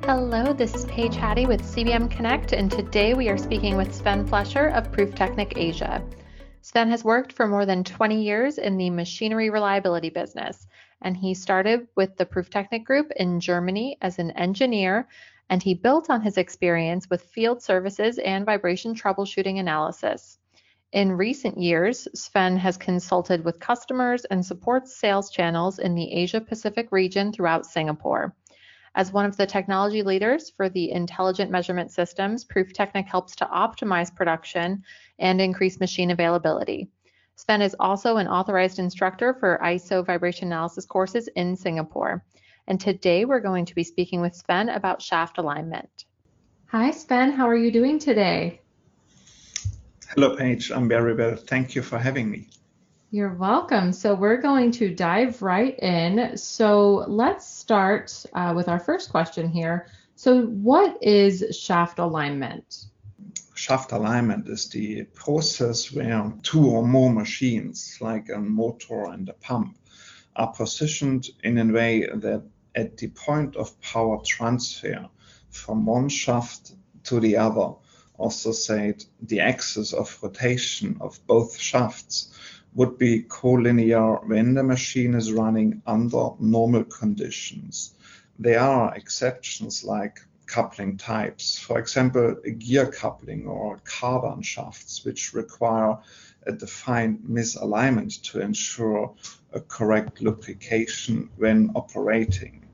Hello, this is Paige Hattie with CBM Connect, and today we are speaking with Sven Flescher of Prüftechnik Asia. Sven has worked for more than 20 years in the machinery reliability business, and he started with the Prüftechnik Group in Germany as an engineer, and he built on his experience with field services and vibration troubleshooting analysis. In recent years, Sven has consulted with customers and supports sales channels in the Asia-Pacific region throughout Singapore. As one of the technology leaders for the intelligent measurement systems, Prüftechnik helps to optimize production and increase machine availability. Sven is also an authorized instructor for ISO vibration analysis courses in Singapore. And today we're going to be speaking with Sven about shaft alignment. Hi, Sven. How are you doing today? Hello, Paige. I'm very well. Thank you for having me. You're welcome. So we're going to dive right in. So let's start with our first question here. So what is shaft alignment? Shaft alignment is the process where two or more machines, like a motor and a pump, are positioned in a way that at the point of power transfer from one shaft to the other, also said the axis of rotation of both shafts, would be collinear when the machine is running under normal conditions. There are exceptions like coupling types, for example, a gear coupling or cardan shafts, which require a defined misalignment to ensure a correct lubrication when operating.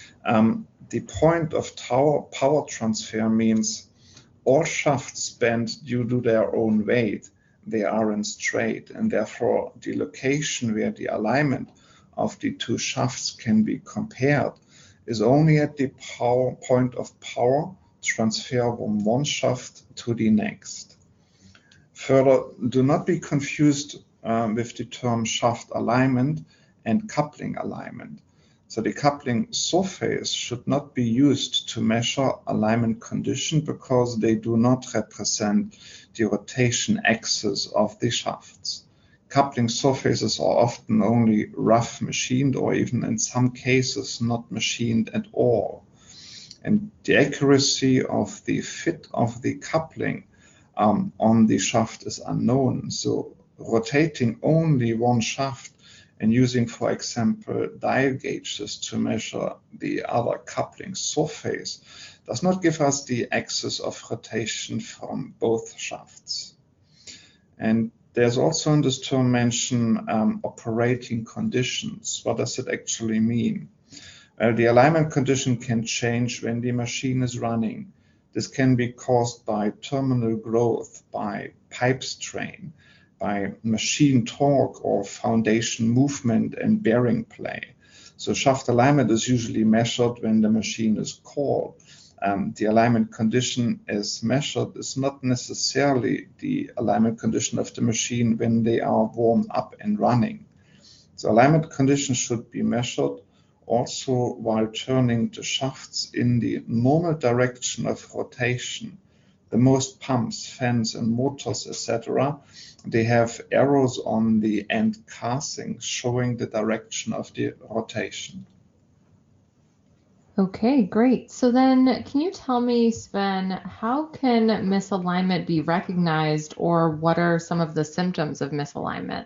The point of power transfer means all shafts bend due to their own weight. They aren't straight, and therefore the location where the alignment of the two shafts can be compared is only at the point of power transfer from one shaft to the next. Further, do not be confused with the term shaft alignment and coupling alignment. So the coupling surface should not be used to measure alignment condition because they do not represent the rotation axis of the shafts. Coupling surfaces are often only rough machined or even in some cases not machined at all. And the accuracy of the fit of the coupling on the shaft is unknown. So rotating only one shaft and using, for example, dial gauges to measure the other coupling surface does not give us the axis of rotation from both shafts. And there's also in this term mentioned operating conditions. What does it actually mean? Well, the alignment condition can change when the machine is running. This can be caused by terminal growth, by pipe strain, by machine torque or foundation movement and bearing play. So shaft alignment is usually measured when the machine is called. The alignment condition is measured is not necessarily the alignment condition of the machine when they are warmed up and running. So alignment condition should be measured also while turning the shafts in the normal direction of rotation. The most pumps, fans, and motors, etc., they have arrows on the end casing showing the direction of the rotation. Okay, great. So then can you tell me, Sven, how can misalignment be recognized, or what are some of the symptoms of misalignment?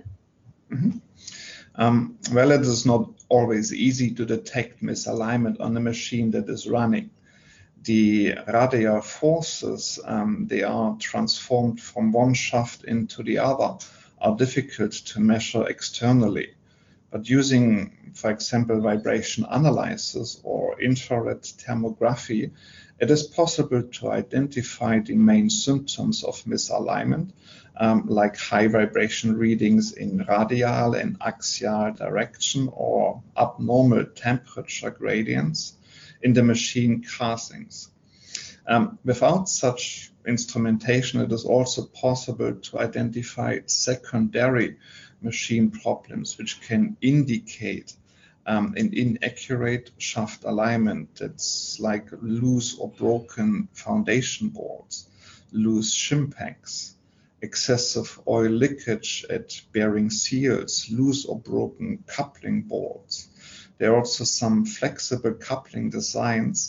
Well, it is not always easy to detect misalignment on a machine that is running. The radial forces, they are transformed from one shaft into the other, are difficult to measure externally. But using, for example, vibration analysis or infrared thermography, it is possible to identify the main symptoms of misalignment, like high vibration readings in radial and axial direction or abnormal temperature gradients in the machine casings. Without such instrumentation, it is also possible to identify secondary machine problems which can indicate an inaccurate shaft alignment. That's like loose or broken foundation boards, loose shim packs, excessive oil leakage at bearing seals, loose or broken coupling boards. There are also some flexible coupling designs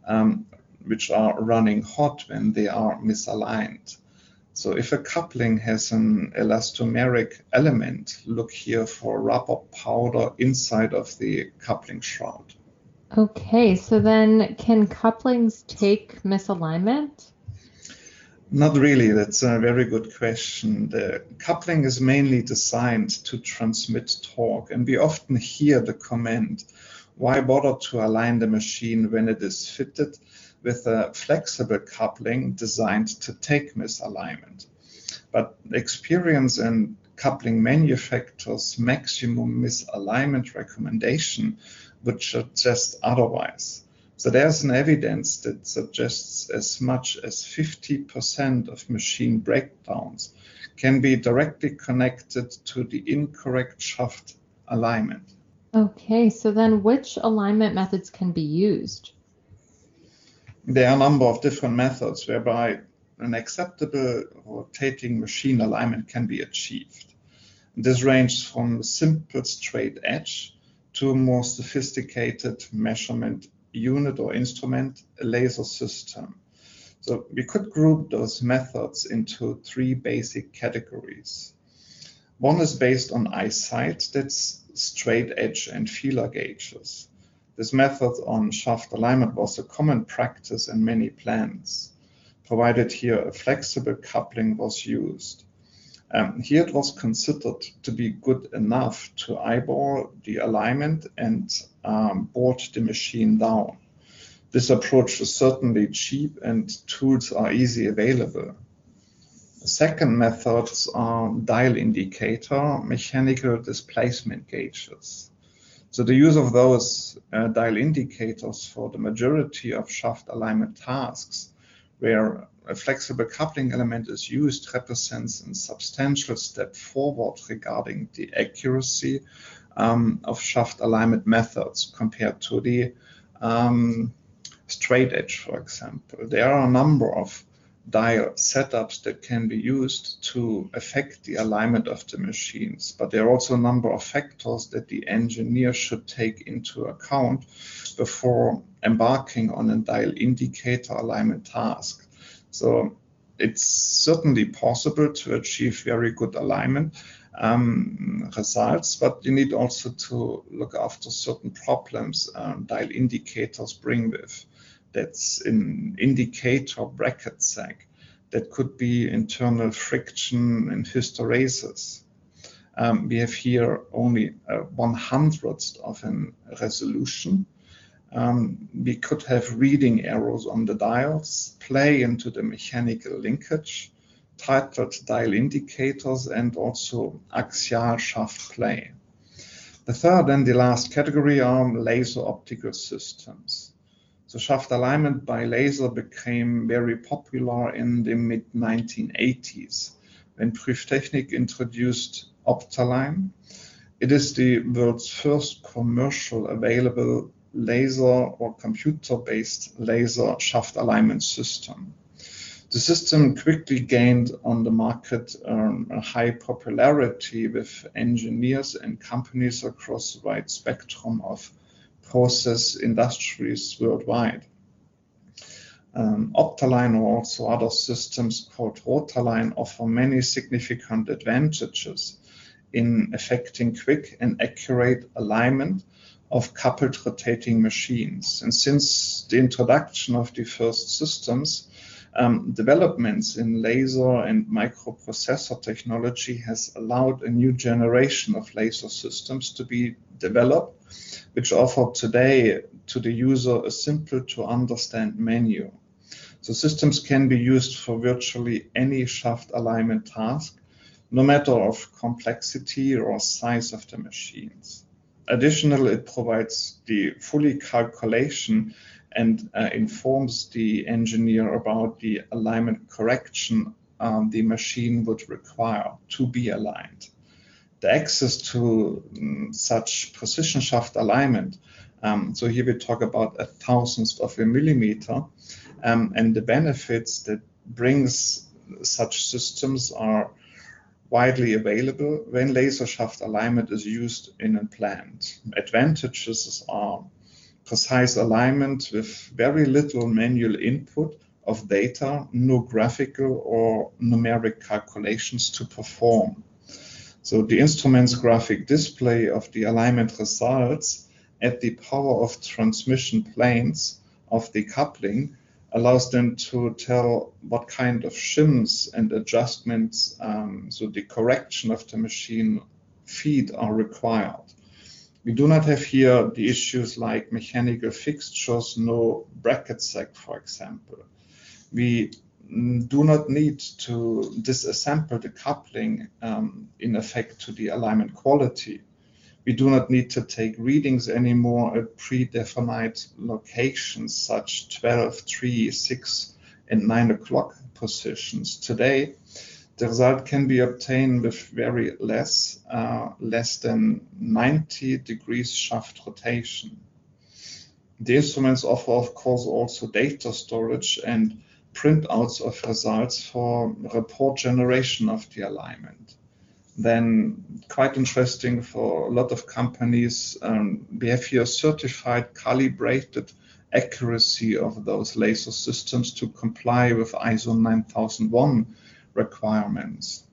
which are running hot when they are misaligned. So if a coupling has an elastomeric element, look here for rubber powder inside of the coupling shroud. Okay, so then can couplings take misalignment? Not really, that's a very good question. The coupling is mainly designed to transmit torque, and we often hear the comment, why bother to align the machine when it is fitted with a flexible coupling designed to take misalignment? But experience in coupling manufacturers' maximum misalignment recommendation would suggest otherwise. So there's an evidence that suggests as much as 50% of machine breakdowns can be directly connected to the incorrect shaft alignment. Okay, so then which alignment methods can be used? There are a number of different methods whereby an acceptable rotating machine alignment can be achieved. This ranges from a simple straight edge to a more sophisticated measurement unit or instrument, a laser system. So we could group those methods into three basic categories. One is based on eyesight, that's straight edge and feeler gauges. This method on shaft alignment was a common practice in many plants, provided here a flexible coupling was used. Here it was considered to be good enough to eyeball the alignment and board the machine down. This approach is certainly cheap and tools are easily available. The second methods are dial indicator mechanical displacement gauges. So the use of those dial indicators for the majority of shaft alignment tasks where a flexible coupling element is used represents a substantial step forward regarding the accuracy of shaft alignment methods compared to the straight edge, for example. There are a number of dial setups that can be used to affect the alignment of the machines, but there are also a number of factors that the engineer should take into account before embarking on a dial indicator alignment task. So it's certainly possible to achieve very good alignment results, but you need also to look after certain problems dial indicators bring with. That's an indicator bracket sag. That could be internal friction and hysteresis. We have here only 1/100th of a resolution. We could have reading errors on the dials, play into the mechanical linkage, titled dial indicators, and also axial shaft play. The third and the last category are laser optical systems. So shaft alignment by laser became very popular in the mid-1980s when Prüftechnik introduced Optalign. It is the world's first commercial available laser or computer-based laser shaft alignment system. The system quickly gained on the market a high popularity with engineers and companies across a wide spectrum of process industries worldwide. Optalign or also other systems called Rotalign offer many significant advantages in effecting quick and accurate alignment of coupled rotating machines. And since the introduction of the first systems, developments in laser and microprocessor technology has allowed a new generation of laser systems to be developed, which offer today to the user a simple to understand menu. So systems can be used for virtually any shaft alignment task, no matter of complexity or size of the machines. Additionally, it provides the fully calculation and informs the engineer about the alignment correction the machine would require to be aligned. The access to such precision shaft alignment, so here we talk about 1/1000th of a millimeter, and the benefits that brings such systems are widely available when laser shaft alignment is used in a plant. Advantages are precise alignment with very little manual input of data, no graphical or numeric calculations to perform. So the instrument's graphic display of the alignment results at the power of transmission planes of the coupling allows them to tell what kind of shims and adjustments, so the correction of the machine feed are required. We do not have here the issues like mechanical fixtures, no bracket sack, for example. We do not need to disassemble the coupling in effect to the alignment quality. We do not need to take readings anymore at predefined locations such 12, 3, 6, and 9 o'clock positions. Today, the result can be obtained with very less than 90 degrees shaft rotation. The instruments offer, of course, also data storage and printouts of results for report generation of the alignment. Then, quite interesting for a lot of companies, we have here certified calibrated accuracy of those laser systems to comply with ISO 9001 requirements.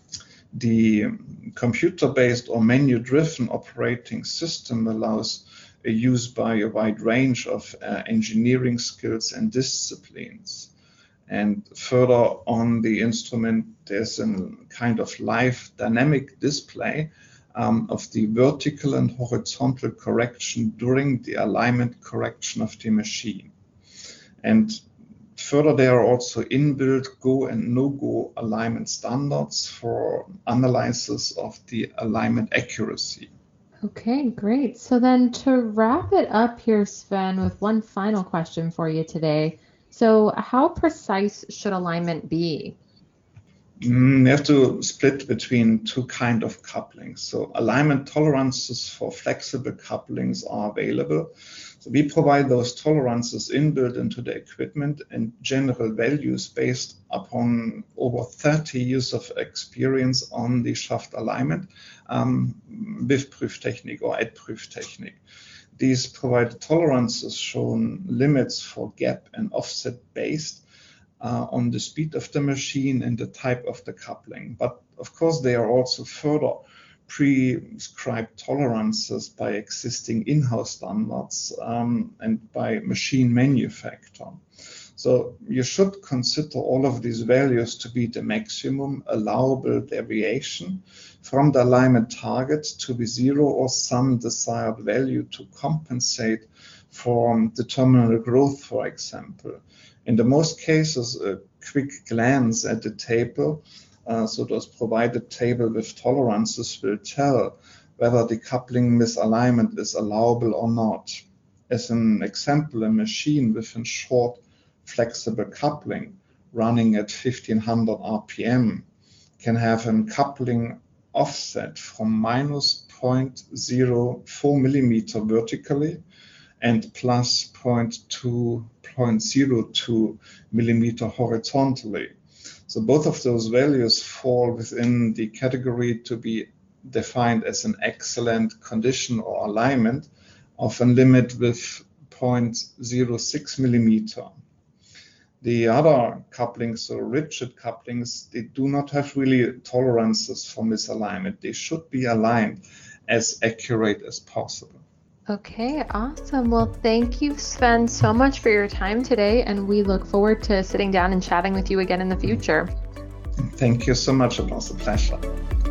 The computer-based or menu-driven operating system allows a use by a wide range of engineering skills and disciplines. And further on the instrument, there's a kind of live dynamic display of the vertical and horizontal correction during the alignment correction of the machine. And further, there are also inbuilt go and no-go alignment standards for analysis of the alignment accuracy. Okay, great. So then to wrap it up here, Sven, with one final question for you today. So how precise should alignment be? We have to split between two kinds of couplings. So alignment tolerances for flexible couplings are available. So we provide those tolerances inbuilt into the equipment and general values based upon over 30 years of experience on the shaft alignment with Prüftechnik or at Prüftechnik. These provide tolerances showing limits for gap and offset based on the speed of the machine and the type of the coupling. But of course, they are also further prescribed tolerances by existing in-house standards and by machine manufacturer. So you should consider all of these values to be the maximum allowable deviation from the alignment target to be zero or some desired value to compensate for the terminal growth, for example. In the most cases, a quick glance at the table, so those provided table with tolerances will tell whether the coupling misalignment is allowable or not. As an example, a machine with a short flexible coupling running at 1500 RPM can have a coupling offset from minus 0.04 millimeter vertically and plus 0.02 millimeter horizontally. So both of those values fall within the category to be defined as an excellent condition or alignment of a limit with 0.06 millimeter. The other couplings, so rigid couplings, they do not have really tolerances for misalignment. They should be aligned as accurate as possible. Okay, awesome. Well, thank you, Sven, so much for your time today, and we look forward to sitting down and chatting with you again in the future. Thank you so much. It was a pleasure.